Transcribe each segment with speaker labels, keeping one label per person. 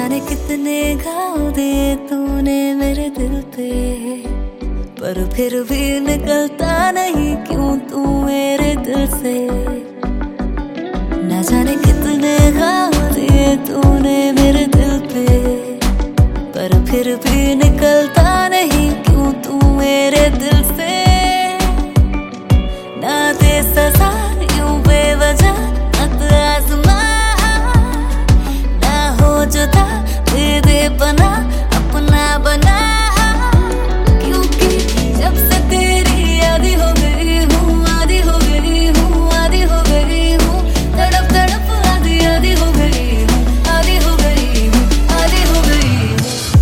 Speaker 1: जाने कितने घाव दिए तूने मेरे दिल पे, पर फिर भी निकलता नहीं क्यों तू मेरे दिल से। न जाने कितने घाव दिए तूने मेरे दिल पे, पर फिर भी निकलता नहीं क्यों तू मेरे दिल से। ना दे सजा यूं बेवजह मत आज़मा, ना हो जुदा दे पना अपना बना, क्योंकि जब से तेरी आदी हो गई हूँ, आदी हो गई हूँ, आदी हो गई हूँ, तड़प तड़प आदी आदी हो गई हूँ, आदी हो गई हूँ, आदी हो गई हूँ।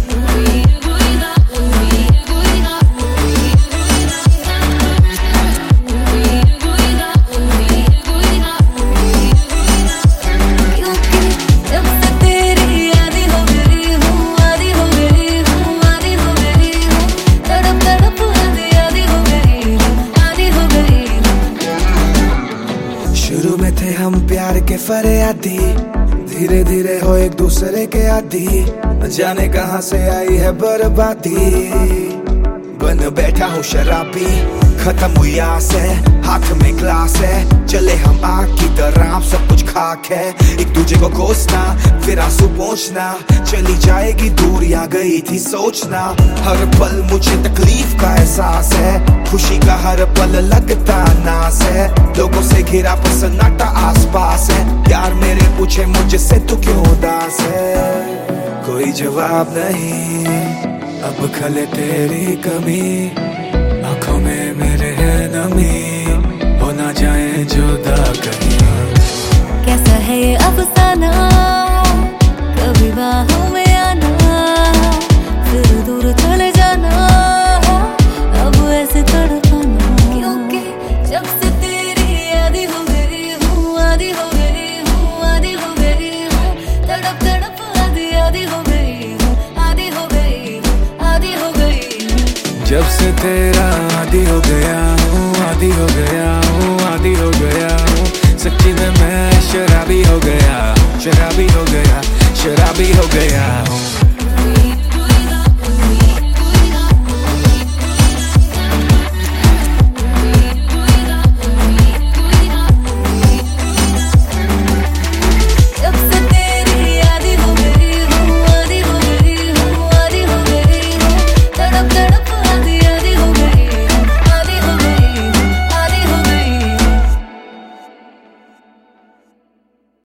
Speaker 2: शुरू में थे हम प्यार के फरियादी, धीरे धीरे हो एक दूसरे के आदी, न जाने कहां से आई है बर्बादी। बन बैठा हूँ शराबी, खत्म हुई आस है, हाथ में ग्लास है, चले हम आग की तरह, सब कुछ खाक है। एक दूजे को कोसना फिर आंसू पोंछना, चली जाएगी दूर या गई थी सोचना। हर पल मुझे तकलीफ का एहसास है, खुशी का हर पल लगता नास है। लोगों से घिरा सन्नाटा आसपास है, यार मेरे पूछे मुझसे तू क्यों उदास है। कोई जवाब नहीं अब खले तेरी कमी, आंखों में मेरे है नमी, हो ना जाए जुदा कहीं।
Speaker 1: कैसा है ये अफसाना, कभी बाहों में आना फिर दूर चले जाना, अब ऐसे तड़पाना, क्योंकि जब से तेरी आदी हो गई हूँ, आदी हो गई हूँ, आदी हो गई हूँ, तड़प तड़प आदी आदी हो गई हूँ, आदी हो गई हूँ, आदी हो गई हूँ।
Speaker 2: जब से तेरा आदी हो गया हूँ, आदी हो गया हूँ, आदी हो गया हूँ, सच्ची में मैं शराबी हो गया, शराबी हो गया, शराबी हो गया हूँ।